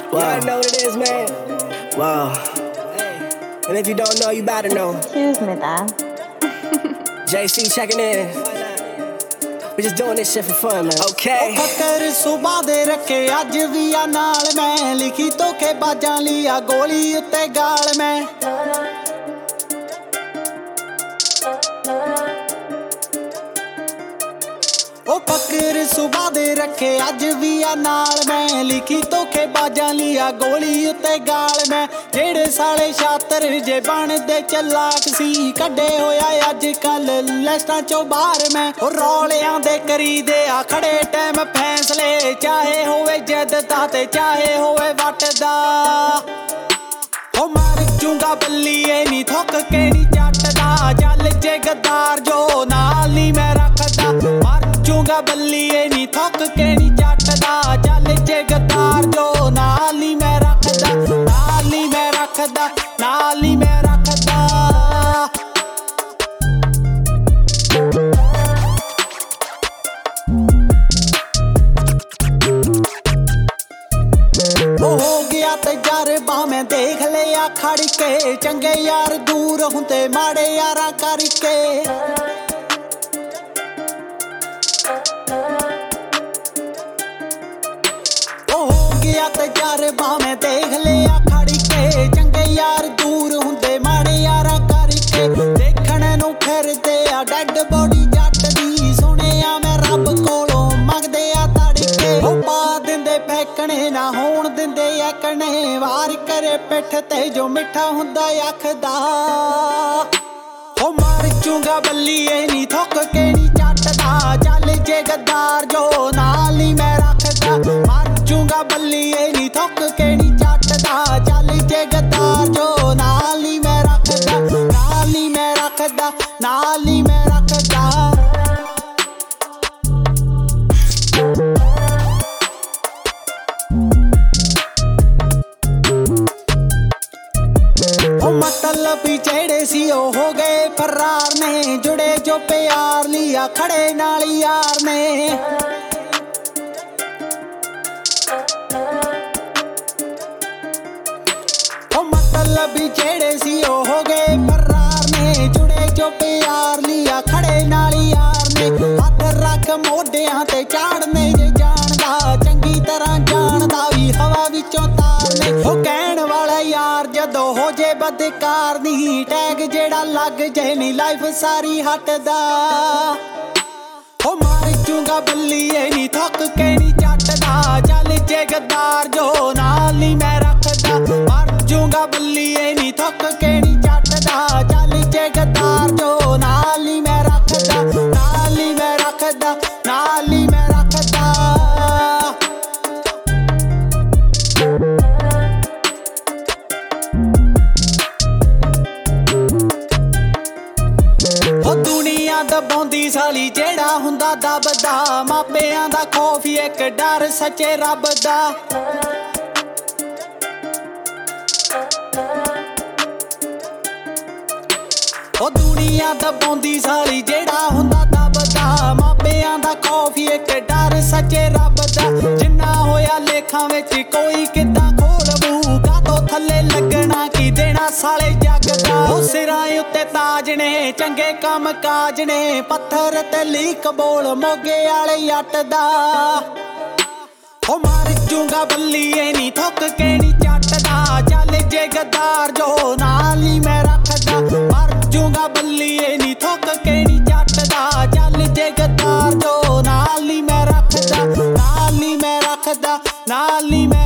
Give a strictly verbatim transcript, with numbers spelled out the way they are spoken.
Wow. You already know what it is, man. Wow. Hey. And if you don't know, you better know. Excuse me, Dad. J C checking in. We just doing this shit for fun, man. Okay. ਫਕਰ ਸੁਬਾ ਦੇ ਰੱਖੇ ਅੱਜ ਵੀ ਆ ਨਾਲ ਮੈਂ ਲਿਖੀ ਧੋਖੇ ਬਾਜਾਂ ਲਈ ਆ ਗੋਲੀ ਉੱਤੇ ਗਾਲ ਮੈਂ ਉਹ ਫਕਰ ਸੁਬਾ ਦੇ ਰੱਖੇ ਅੱਜ ਵੀ ਆ ਨਾਲ ਮੈਂ ਲਿਖੀ ਧੋਖੇ ਬਾਜਾਂ ਲਈ ਆ ਗੋਲੀ ਉੱਤੇ ਗਾਲ ਮੈਂ ਜਿਹੜੇ ਸਾਲੇ ਛਾਤਰ ਜੇ ਬਣਦੇ ਚਲਾਕ ਸੀ ਕੱਢੇ ਹੋਇਆ ਅੱਜ ਕੱਲ ਲੈਸਟਾਂ ਚੋਂ ਬਾਹਰ ਮੈਂ ਉਹ ਰੌਲਿਆਂ ਦੇ ਕਰੀਦੇ ਆ ਖੜੇ ਟਾਈਮ ਫੈਸਲੇ ਚਾਹੇ ਹੋਵੇ ਜਿੱਦ ਦਾ ਤੇ ਚਾਹੇ ਹੋਵੇ ਵੱਟ ਦਾ ਉਹ ਮਾਰ ਜੂੰਗਾ ਬੱਲੀਏ ਨੀ ਥੁੱਕ ਕੇ ਨੀ ਚੱਟਦਾ ਚੱਲ ਜੇ ਗੱਦਾਰ ਜੋ ਨਾਲ ਨੀ ਮੈਂ ਰੱਖਦਾ ਮਾਰ ਜੂੰਗਾ ਬੱਲੀਏ ਨੀ ਥੁੱਕ ਕੇ ਨੀ ਚੱਟਦਾ ਚੱਲ ਜੇ ਗੱਦਾਰ ਜੋ ਨਾਲ ਨੀ ਮੈਂ ਰੱਖਦਾ ਨਾਲ ਨੀ ਮੈਂ ਰੱਖਦਾ ਨਾਲ ਨੀ ਮੈਂ ਰੱਖਦਾ ਉਹ ਹੋ ਗਿਆ ਤਜਰਬਾ ਮੈਂ ਦੇਖ ਲਿਆ ਖੜ ਕੇ ਚੰਗੇ ਯਾਰ ਦੂਰ ਹੁੰਦੇ ਮਾੜੇ ਯਾਰਾਂ ਕਰਕੇ ਉਹ ਹੋ ਗਿਆ ਤਜਰਬਾ ਮੈਂ ਦੇਖ ਲਿਆ ਖੜ ਕੇ ਚੰਗੇ ਯਾਰ ਦੂਰ ਹੁੰਦੇ ਮਾੜੇ ਯਾਰਾਂ ਕਰਕੇ ਦੇਖਣ ਨੂੰ ਫਿਰਦੇ ਆ ਡੈਡ ਬੋਡੀ ਜੱਟ ਦੀ ਸੁਣਿਆ ਮੈਂ ਰੱਬ ਕੋਲੋਂ ਮੰਗਦੇ ਆ ਤੜਕੇ ਉਹ ਪਾ ਦਿੰਦੇ ਫੈਕਣੇ ਨਾ ਹੋਣ ਦਿੰਦੇ ਐਕਣੇ ਵਾਰ ਕਰੇ ਪਿੱਠ ਤੇ ਜੋ ਮਿੱਠਾ ਹੁੰਦਾ ਅੱਖਦਾ ਉਹ ਮਾਰ ਜੂੰਗਾ ਬੱਲੀਏ ਨੀ ਥੁੱਕ ਕੇ ਨੀ ਚੱਟਦਾ ਚੱਲ ਜੇ ਗੱਦਾਰ ਜੋ ਨਾਲ ਨੀ ਮੈਂ ਰੱਖਦਾ ਮਾਰ ਜੂੰਗਾ ਬੱਲੀਏ ਨੀ ਥੁੱਕ ਕੇ ਨੀ ਚੱਟਦਾ ਚੱਲ ਜੇ ਗੱਦਾਰ ਜੋ ਨਾਲ ਨੀ ਮੈਂ ਰੱਖਦਾ ਨਾਲ ਨੀ ਮੈਂ ਰੱਖਦਾ ਨਾਲ ਨੀ ਮੈਂ ਰੱਖਦਾ ਉਹ ਮਤਲਬ ਜਿਹੜੇ ਸੀ ਉਹ ਹੋ ਗਏ ਫਰਾਰ ਨੇ ਜੁੜੇ ਜੋ ਪਿਆਰ ਲਿਆ ਖੜੇ ਨਾਲ ਯਾਰ ਨੇ ਉਹ ਮਤਲਬ ਜਿਹੜੇ ਸੀ ਉਹ ਹੋ ਗਏ ਫਰਾਰ ਨੇ ਜੁੜੇ ਜੋ ਪਿਆਰ ਲਿਆ ਖੜੇ ਨਾਲ ਯਾਰ ਨੇ ਹੱਥ ਰੱਖ ਮੋਢਿਆਂ ਤੇ ਚਾੜਨੇ ਜੇ ਜਾਣਦਾ ਚੰਗੀ ਤਰ੍ਹਾਂ ਜਾਣਦਾ ਵੀ ਹਵਾ ਵਿੱਚੋਂ ਤਾਰਨੇ ਉਹ ਕਹਿਣ ਵਾਲਾ ਯਾਰ ਜਦੋਂ ਹੋ ਜੇ ਬਦਕਾਰ ਨਹੀਂ ਟੈਗ ਜਿਹੜਾ ਲੱਗ ਜੇ ਨੀ ਲਾਈਫ ਸਾਰੀ ਹਟਦਾ ਉਹ ਮਾਰ ਜੂੰਗਾ ਬੱਲੀਏ ਨੀ ਥੁੱਕ ਕੇ ਨੀ ਚੱਟਦਾ ਚੱਲ ਜੇ ਗੱਦਾਰ ਜੋ ਨਾਲ ਨੀ ਮੈਂ ਰੱਖਦਾ ਮਾਰ ਜੂੰਗਾ ਬੱਲੀਏ ਨੀ ਥੁੱਕ ਕੇ ਨੀ ਚੱਟਦਾ ਚੱਲ ਜੇ ਗੱਦਾਰ ਜੋ ਨਾਲ ਨੀ ਮੈਂ ਰੱਖਦਾ ਨਾਲ ਨੀ ਮੈਂ ਰੱਖਦਾ ਨਾਲ ਨੀ ਮੈਂ ਰੱਖਦਾ ਉਹ ਦੁਨੀਆ ਦਬਾਉਂਦੀ ਸਾਲੀ ਜਿਹੜਾ ਹੁੰਦਾ ਦਬਦਾ ਮਾਪਿਆਂ ਦਾ ਖੌਫ ਇੱਕ ਡਰ ਸੱਚੇ ਰੱਬ ਦਾ ਉਹ ਦੁਨੀਆ ਦਬਾਉਂਦੀ ਸਾਲੀ ਜਿਹੜਾ ਹੁੰਦਾ ਦਬਦਾ ਮਾਪਿਆਂ ਦਾ ਖੌਫ ਇੱਕ ਡਰ ਸੱਚੇ ਰੱਬ ਦਾ ਜਿੰਨਾ ਹੋਇਆ ਲੇਖਾਂ ਵਿੱਚ ਕੋਈ ਕਿੱਦਾਂ ਖੋਲਵੂ ਕਾਤੋਂ ਥੱਲੇ ਲੱਗਣਾ ਕੀ ਦੇਣਾ ਸਾਲੇ ਜੱਗ ਦਾ ਉਹ ਸਿਰਾਂ ਉੱਤੇ ਤਾਜ ਨੇ ਚੰਗੇ ਕੰਮ ਕਾਜ ਨੇ ਪੱਥਰ ਤੇ ਲੀਕ ਬੋਲ ਮੋਗੇ ਵਾਲੇ ਜੱਟ ਦਾ ਉਹ ਮਾਰ ਜੂੰਗਾ ਬੱਲੀਏ ਨੀ ਥੁੱਕ ਕੇ ਨੀ ਚੱਟਦਾ ਚੱਲ ਜੇ ਗੱਦਾਰ ਜੋ ਨਾਲ ਨੀ ਮੈਂ ਰੱਖਦਾ ਮਰ ਜੂੰਗਾ ਬੱਲੀਏ ਨੀ ਥੁੱਕ ਕੇ ਨੀ ਚੱਟਦਾ ਚੱਲ ਜੇ ਗੱਦਾਰ ਜੋ ਨਾਲ ਨੀ ਮੈਂ ਰੱਖਦਾ ਨਾਲ ਨੀ ਮੈਂ ਰੱਖਦਾ ਨਾਲ ਨੀ ਮੈਂ